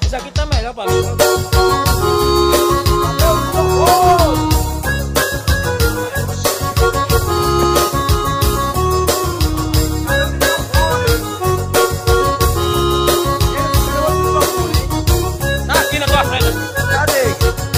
Isso aqui tá melhor pra mim. Tá aqui na tua frente. Cadê?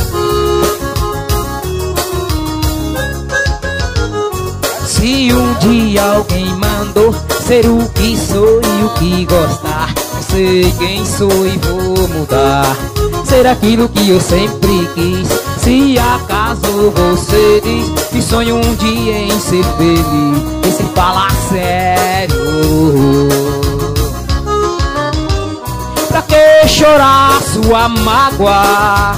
Se um dia alguém mandou ser o que sou e o que gostar, não sei quem sou e vou mudar, ser aquilo que eu sempre quis. Se acaso você diz que sonho um dia em ser feliz, e se falar sério, pra que chorar sua mágoa,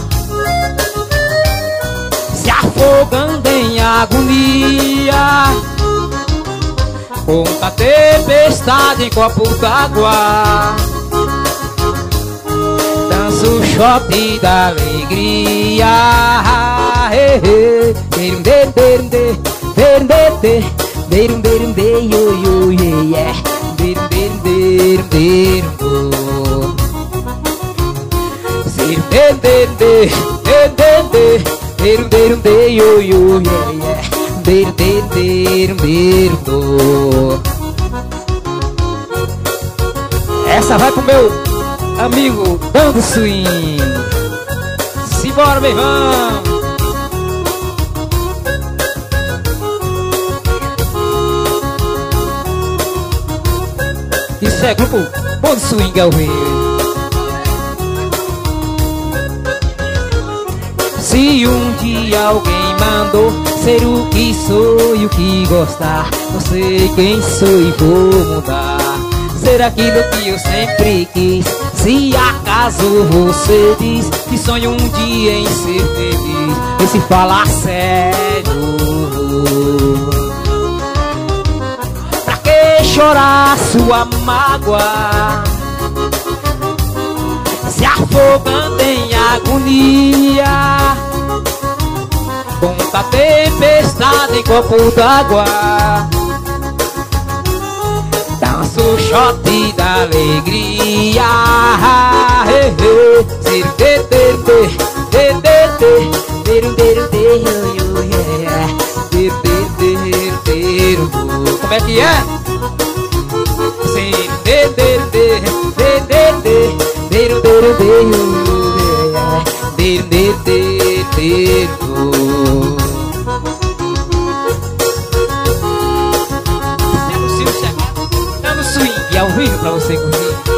se afogando em agonia, com a tempestade em copo d'água, dança o shot da alegria. Essa vai pro meu amigo Bando Swing. Simbora, meu irmão. Isso é grupo Bando Swing ao vivo. Se um dia alguém mandou ser o que sou e o que gostar, não sei quem sou e vou mudar, ser aquilo que eu sempre quis. Se acaso você diz que sonha um dia em ser feliz, e se falar sério, pra que chorar sua mágoa, se afogando em agonia, com a tempestade em copo d'água, dança o shot da alegria. Como é que é? Dando swing ao vivo pra você curtir.